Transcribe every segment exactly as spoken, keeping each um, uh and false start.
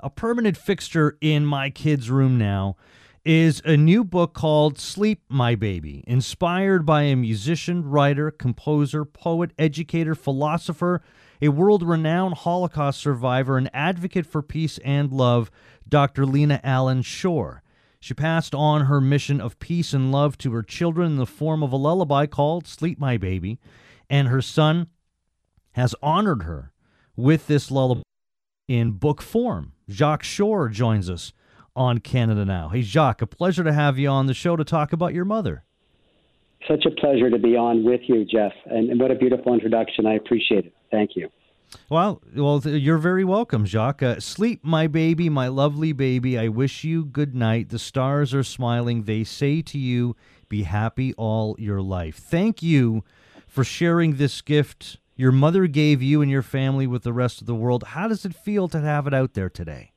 a permanent fixture in my kids' room now is a new book called Sleep, My Baby, inspired by a musician, writer, composer, poet, educator, philosopher, a world-renowned Holocaust survivor, and advocate for peace and love, Doctor Lena Allen Shore. She passed on her mission of peace and love to her children in the form of a lullaby called Sleep, My Baby, and her son has honored her with this lullaby in book form. Jacques Shore joins us on Canada Now. Hey, Jacques, a pleasure to have you on the show to talk about your mother. Such a pleasure to be on with you, Jeff, and, and what a beautiful introduction. I appreciate it. Thank you. Well, well, you're very welcome, Jacques. Uh, Sleep, my baby, my lovely baby, I wish you good night. The stars are smiling. They say to you, be happy all your life. Thank you for sharing this gift your mother gave you and your family with the rest of the world. How does it feel to have it out there today?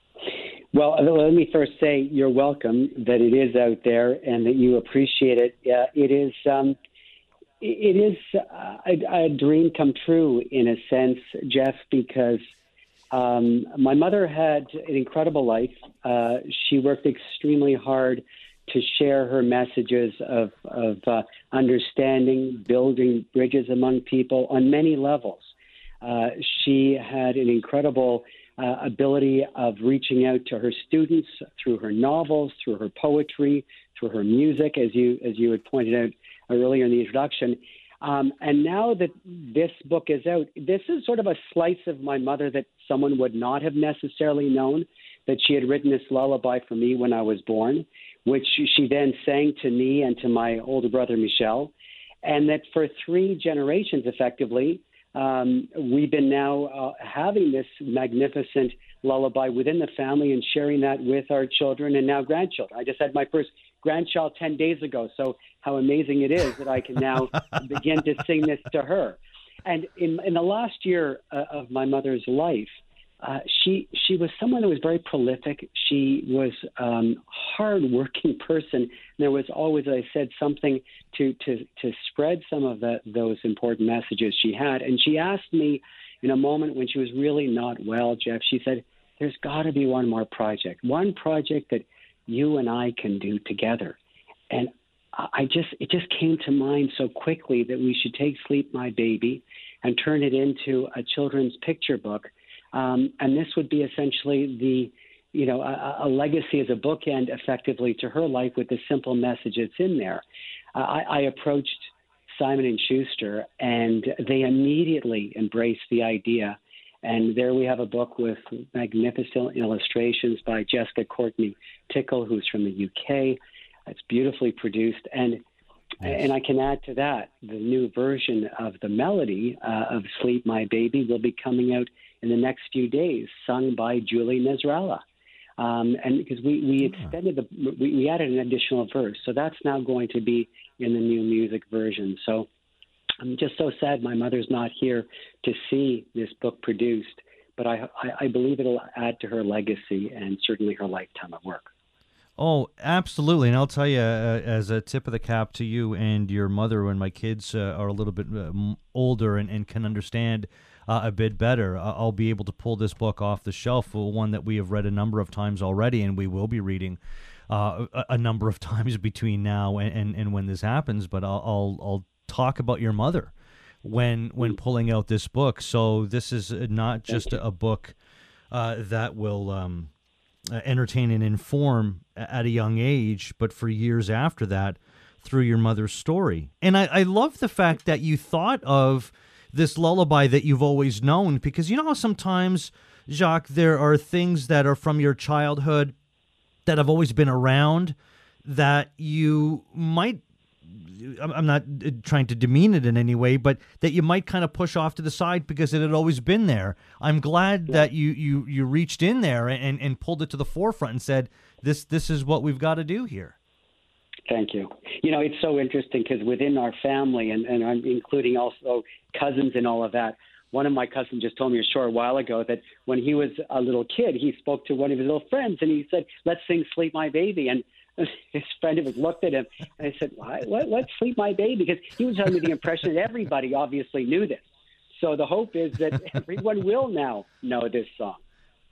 Well, let me first say you're welcome that it is out there and that you appreciate it. Uh, it is um, it is a, a dream come true in a sense, Jeff, because um, my mother had an incredible life. Uh, she worked extremely hard to share her messages of, of uh, understanding, building bridges among people on many levels. Uh, she had an incredible uh, ability of reaching out to her students through her novels, through her poetry, through her music, as you as you had pointed out earlier in the introduction. Um, and now that this book is out, this is sort of a slice of my mother that someone would not have necessarily known, that she had written this lullaby for me when I was born, which she then sang to me and to my older brother, Michel, and that for three generations, effectively, um, we've been now uh, having this magnificent lullaby within the family and sharing that with our children and now grandchildren. I just had my first grandchild ten days ago, so how amazing it is that I can now begin to sing this to her. And in, in the last year uh, of my mother's life, Uh, she she was someone that was very prolific. She was um, hard-working person. There was always, as I said, something to to to spread some of the, those important messages she had. And she asked me in a moment when she was really not well, Jeff, she said, there's got to be one more project, one project that you and I can do together. And I just it just came to mind so quickly that we should take Sleep, My Baby and turn it into a children's picture book. Um, and this would be essentially the, you know, a, a legacy as a bookend effectively to her life with the simple message that's in there. Uh, I, I approached Simon and Schuster, and they immediately embraced the idea. And there we have a book with magnificent illustrations by Jessica Courtney Tickle, who's from the U K. It's beautifully produced. And Yes. And I can add to that, the new version of the melody uh, of Sleep, My Baby will be coming out in the next few days, sung by Julie Nasrallah. Um, and because we, we extended the, we, we added an additional verse. So that's now going to be in the new music version. So I'm just so sad my mother's not here to see this book produced, but I, I, I believe it'll add to her legacy and certainly her lifetime of work. Oh, absolutely. And I'll tell you, uh, as a tip of the cap to you and your mother, when my kids uh, are a little bit uh, older and, and can understand uh, a bit better, uh, I'll be able to pull this book off the shelf, one that we have read a number of times already, and we will be reading uh, a, a number of times between now and, and, and when this happens. But I'll, I'll, I'll talk about your mother when when pulling out this book. So this is not just a book uh, that will um, entertain and inform at a young age, but for years after that through your mother's story. And I, I love the fact that you thought of this lullaby that you've always known, because you know how sometimes, Jacques, there are things that are from your childhood that have always been around that you might, I'm not trying to demean it in any way, but that you might kind of push off to the side because it had always been there. I'm glad yeah. that you, you, you reached in there and, and pulled it to the forefront and said, this, this is what we've got to do here. Thank you. You know, it's so interesting because within our family, and, and I'm including also cousins and all of that, one of my cousins just told me a short while ago that when he was a little kid, he spoke to one of his little friends and he said, let's sing Sleep My Baby. And his friend of his looked at him and I said, Why, what, what, Sleep My Baby? Because he was under the impression that everybody obviously knew this. So the hope is that everyone will now know this song.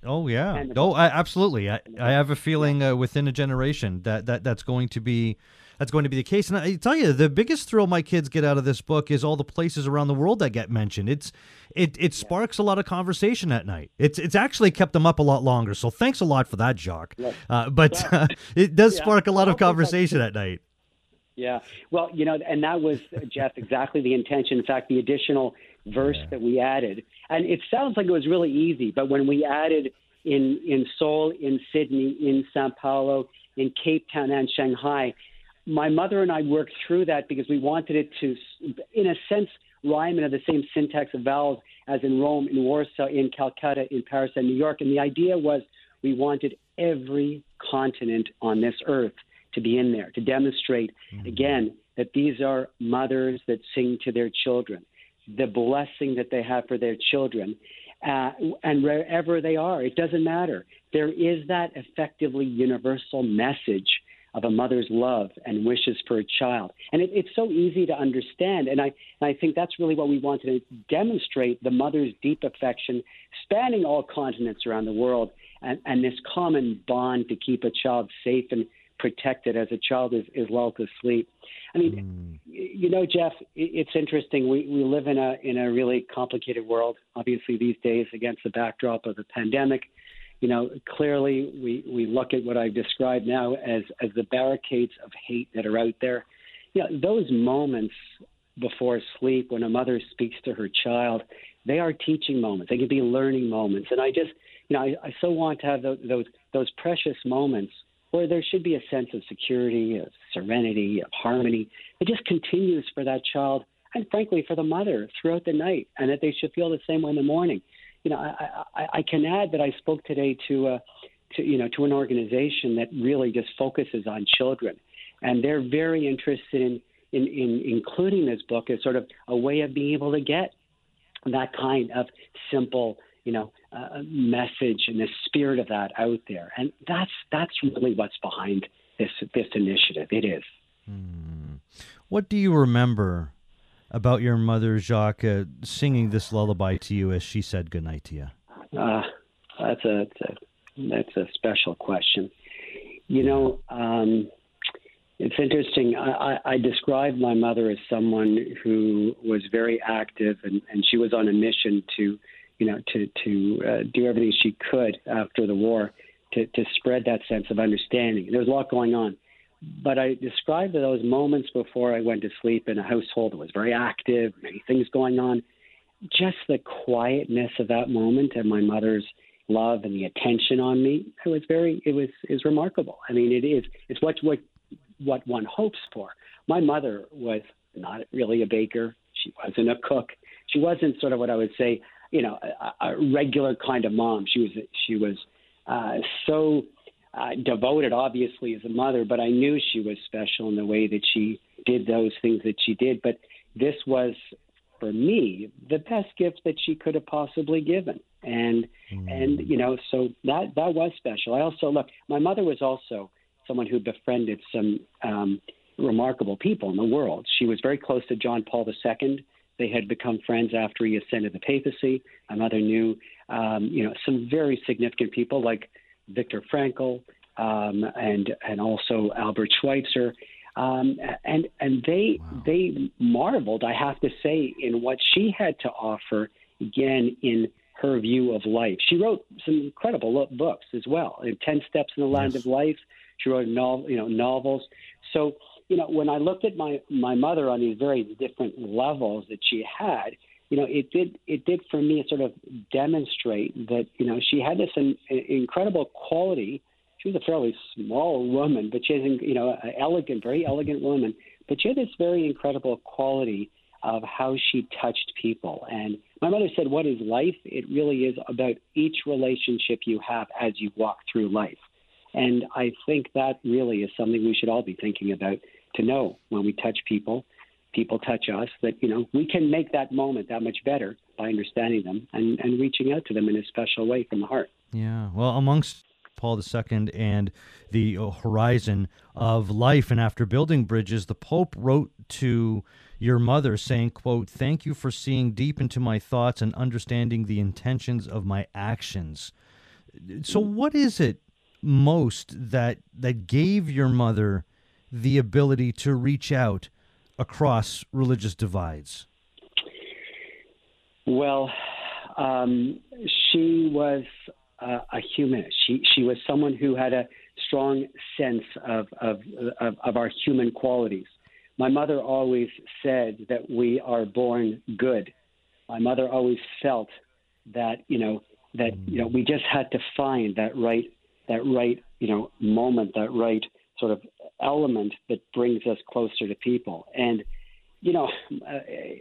Oh yeah. And the Oh, book, I, absolutely. I, and the I book. have a Yeah. feeling uh, within a generation that, that that's going to be that's going to be the case. And I tell you, the biggest thrill my kids get out of this book is all the places around the world that get mentioned. It's it it Yeah. sparks a lot of conversation at night. It's it's actually kept them up a lot longer. So thanks a lot for that, Jacques. Yes. Uh, but Well, uh, it does yeah. spark a lot Well, of hopefully that's conversation at night. Yeah. Well, you know, and that was, Jeff, exactly the intention. In fact, the additional verse Yeah. that we added, and it sounds like it was really easy, but when we added in, in Seoul, in Sydney, in Sao Paulo, in Cape Town, and Shanghai, my mother and I worked through that because we wanted it to, in a sense, rhyme and have the same syntax of vowels as in Rome, in Warsaw, in Calcutta, in Paris, and New York. And the idea was we wanted every continent on this earth to be in there, to demonstrate, mm-hmm. again, that these are mothers that sing to their children, the blessing that they have for their children. Uh, and wherever they are, it doesn't matter. There is that effectively universal message of a mother's love and wishes for a child. And it, it's so easy to understand. And I, and I think that's really what we wanted to demonstrate, the mother's deep affection spanning all continents around the world, and, and this common bond to keep a child safe and protected as a child is, is lulled to sleep. I mean, mm. you know, Jeff, it's interesting. We, we live in a in a really complicated world, obviously, these days against the backdrop of the pandemic. You know, clearly we, we look at what I've described now as, as the barricades of hate that are out there. You know, those moments before sleep when a mother speaks to her child, they are teaching moments. They can be learning moments. And I just, you know, I, I so want to have those, those those precious moments where there should be a sense of security, of serenity, of harmony. It just continues for that child and, frankly, for the mother throughout the night, and that they should feel the same way in the morning. You know, I, I, I can add that I spoke today to, uh, to, you know, to an organization that really just focuses on children, and they're very interested in, in, in including this book as sort of a way of being able to get that kind of simple, you know, uh, message and the spirit of that out there. And that's that's really what's behind this this initiative. It is. Hmm. What do you remember about your mother, Jacques, uh, singing this lullaby to you as she said goodnight to you? Uh, that's a, that's a that's a special question. You know, um, it's interesting. I, I, I described my mother as someone who was very active, and, and she was on a mission to, you know, to to uh, do everything she could after the war to, to spread that sense of understanding. There was a lot going on. But I described those moments before I went to sleep in a household that was very active, many things going on. Just the quietness of that moment and my mother's love and the attention on me, it was very, it was, is remarkable. I mean, it is, it's what, what, what one hopes for. My mother was not really a baker. She wasn't a cook. She wasn't sort of what I would say, you know, a, a regular kind of mom. She was, she was uh, so uh, devoted, obviously, as a mother, but I knew she was special in the way that she did those things that she did. But this was, for me, the best gift that she could have possibly given. And, mm. and you know, so that that was special. I also, look, my mother was also someone who befriended some um, remarkable people in the world. She was very close to John Paul the Second. They had become friends after he ascended the papacy. My mother knew, um, you know, some very significant people like Viktor Frankl um, and and also Albert Schweitzer. Um, and and they wow. they marveled, I have to say, in what she had to offer, again, in her view of life. She wrote some incredible books as well. In Ten Steps in the Land yes. of Life, she wrote novel, you know, novels. So, you know, when I looked at my, my mother on these very different levels that she had, you know, it did it did for me sort of demonstrate that, you know, she had this in, incredible quality. She was a fairly small woman, but she has, you know, an elegant, very elegant woman. But she had this very incredible quality of how she touched people. And my mother said, what is life? It really is about each relationship you have as you walk through life. And I think that really is something we should all be thinking about, to know when we touch people, people touch us, that, you know, we can make that moment that much better by understanding them and, and reaching out to them in a special way from the heart. Yeah. Well, amongst Paul the Second and the horizon of life, and after building bridges, the Pope wrote to your mother saying, quote, "Thank you for seeing deep into my thoughts and understanding the intentions of my actions." So what is it most that that gave your mother the ability to reach out across religious divides? Well, um, she was uh, a humanist. She she was someone who had a strong sense of of, of of our human qualities. My mother always said that we are born good. My mother always felt that you know that you know we just had to find that right that right you know moment, that right sort of element that brings us closer to people. And you know, uh,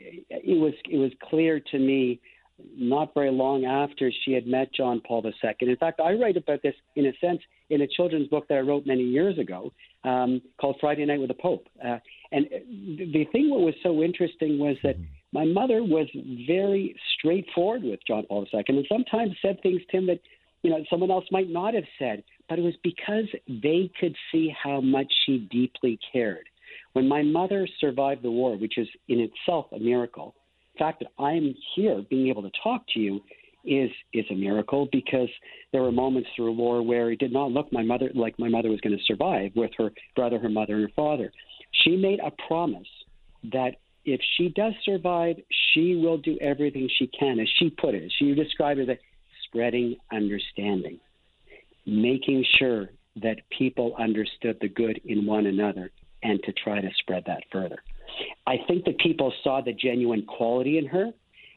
it was it was clear to me not very long after she had met John Paul the Second. In fact, I write about this in a sense in a children's book that I wrote many years ago um, called Friday Night with the Pope. Uh, and the thing what was so interesting was that my mother was very straightforward with John Paul the Second, and sometimes said things to him that you know someone else might not have said. But it was because they could see how much she deeply cared. When my mother survived the war, which is in itself a miracle, the fact that I'm here being able to talk to you is is a miracle, because there were moments through a war where it did not look my mother like my mother was going to survive with her brother, her mother, and her father. She made a promise that if she does survive, she will do everything she can, as she put it. She described it as spreading understanding, making sure that people understood the good in one another, and to try to spread that further. I think that people saw the genuine quality in her.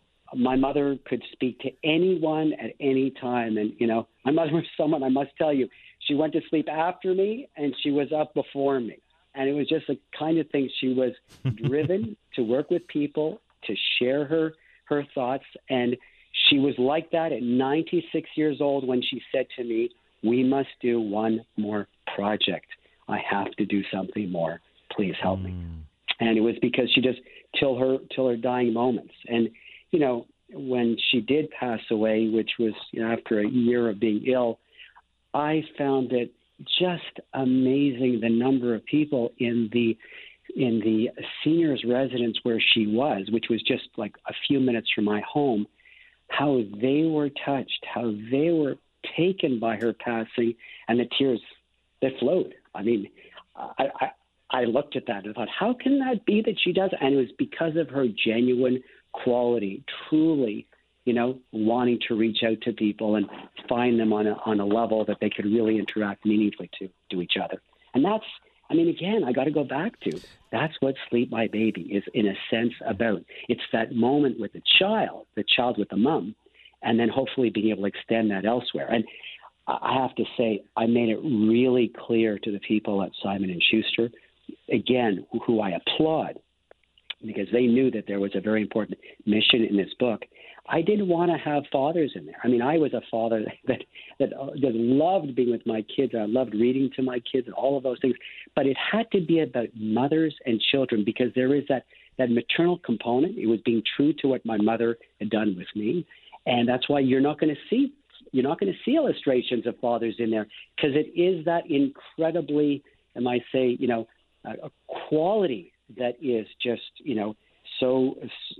My mother could speak to anyone at any time. And, you know, my mother was someone, I must tell you, she went to sleep after me and she was up before me. And it was just the kind of thing. She was driven to work with people, to share her, her thoughts. And she was like that at ninety-six years old when she said to me, "We must do one more project. I have to do something more. Please help me." And it was because she just till her till her dying moments. And you know, when she did pass away, which was you know, after a year of being ill, I found it just amazing the number of people in the in the seniors residence where she was, which was just like a few minutes from my home, how they were touched, how they were taken by her passing, and the tears that flowed. I mean, I, I, I looked at that and thought, how can that be that she does? And it was because of her genuine quality, truly, you know, wanting to reach out to people and find them on a, on a level that they could really interact meaningfully to, to each other. And that's, I mean, again, I got to go back to, that's what Sleep My Baby is in a sense about. It's that moment with the child, the child with the mom, and then hopefully being able to extend that elsewhere. And I have to say, I made it really clear to the people at Simon and Schuster, again, who I applaud, because they knew that there was a very important mission in this book. I didn't want to have fathers in there. I mean, I was a father that that, that loved being with my kids. I loved reading to my kids and all of those things. But it had to be about mothers and children, because there is that, that maternal component. It was being true to what my mother had done with me. And that's why you're not going to see You're not going to see illustrations of fathers in there, because it is that incredibly, I might say, you know, a, a quality that is just, you know, so,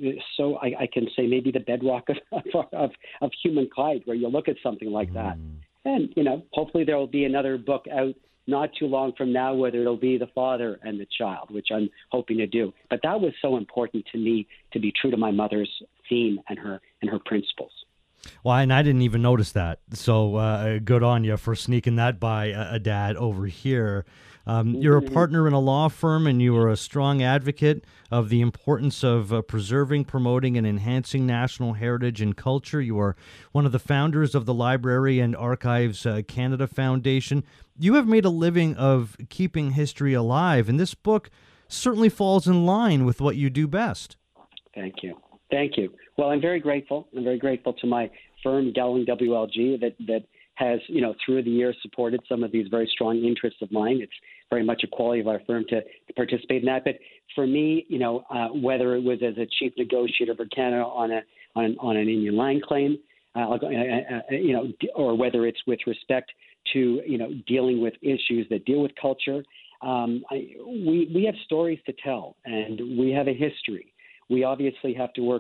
so I, I can say maybe the bedrock of, of, of humankind, where you look at something like that. Mm. And, you know, hopefully there will be another book out not too long from now, whether it'll be the father and the child, which I'm hoping to do. But that was so important to me, to be true to my mother's theme and her and her principles. Well, and I didn't even notice that. So uh, good on you for sneaking that by a, a dad over here. Um, you're a partner in a law firm, and you are a strong advocate of the importance of uh, preserving, promoting, and enhancing national heritage and culture. You are one of the founders of the Library and Archives uh, Canada Foundation. You have made a living of keeping history alive, and this book certainly falls in line with what you do best. Thank you. Thank you. Well, I'm very grateful. I'm very grateful to my firm, Dowling W L G, that, that has, you know, through the years supported some of these very strong interests of mine. It's very much a quality of our firm to, to participate in that. But for me, you know, uh, whether it was as a chief negotiator for Canada on a on, on an Indian land claim, uh, uh, uh, you know, or whether it's with respect to, you know, dealing with issues that deal with culture, um, I, we we have stories to tell, and we have a history. We obviously have to work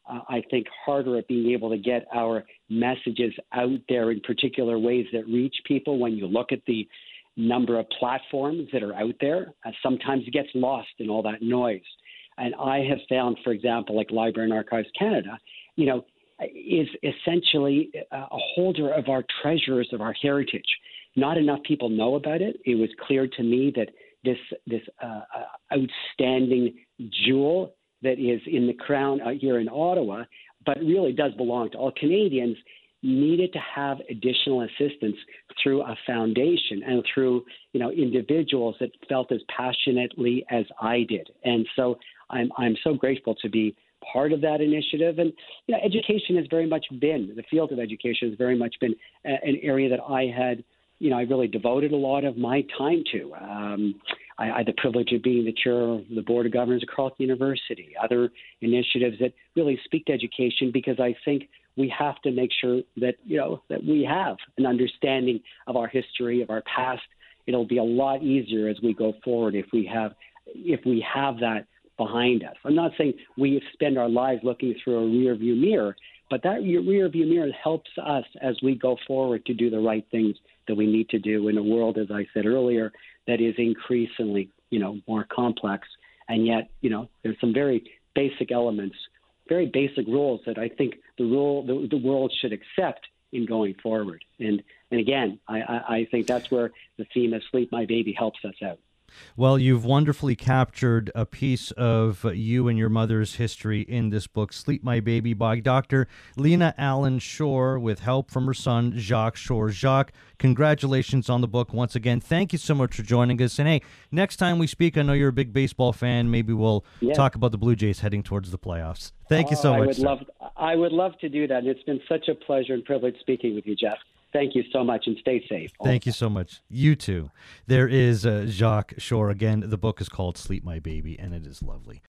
uh, I think, harder at being able to get our messages out there in particular ways that reach people. When you look at the number of platforms that are out there, uh, sometimes it gets lost in all that noise. And I have found, for example, like Library and Archives Canada, you know, is essentially a holder of our treasures, of our heritage. Not enough people know about it. It was clear to me that this this uh, outstanding jewel that is in the crown uh, here in Ottawa, but really does belong to all Canadians, needed to have additional assistance through a foundation and through, you know, individuals that felt as passionately as I did. And so I'm I'm so grateful to be part of that initiative. And you know, education has very much been, the field of education has very much been a, an area that I had, you know, I really devoted a lot of my time to. Um, I, I had the privilege of being the chair of the Board of Governors at Carleton University, other initiatives that really speak to education, because I think we have to make sure that, you know, that we have an understanding of our history, of our past. It'll be a lot easier as we go forward if we have, if we have that behind us. I'm not saying we spend our lives looking through a rear view mirror, but that rear view mirror helps us as we go forward to do the right things that we need to do in a world, as I said earlier, that is increasingly, you know, more complex. And yet, you know, there's some very basic elements, very basic rules that I think the rule the, the world should accept in going forward. And and again, I, I, I think that's where the theme of Sleep My Baby helps us out. Well, you've wonderfully captured a piece of you and your mother's history in this book, Sleep My Baby, by Doctor Lena Allen Shore, with help from her son, Jacques Shore. Jacques, congratulations on the book once again. Thank you so much for joining us. And hey, next time we speak, I know you're a big baseball fan. Maybe we'll yes. talk about the Blue Jays heading towards the playoffs. Thank you so oh, much. I would, sir. love, I would love to do that. It's been such a pleasure and privilege speaking with you, Jeff. Thank you so much, and stay safe. Thank you so much. You too. There is uh, Jacques Shore. Again, the book is called Sleep My Baby, and it is lovely.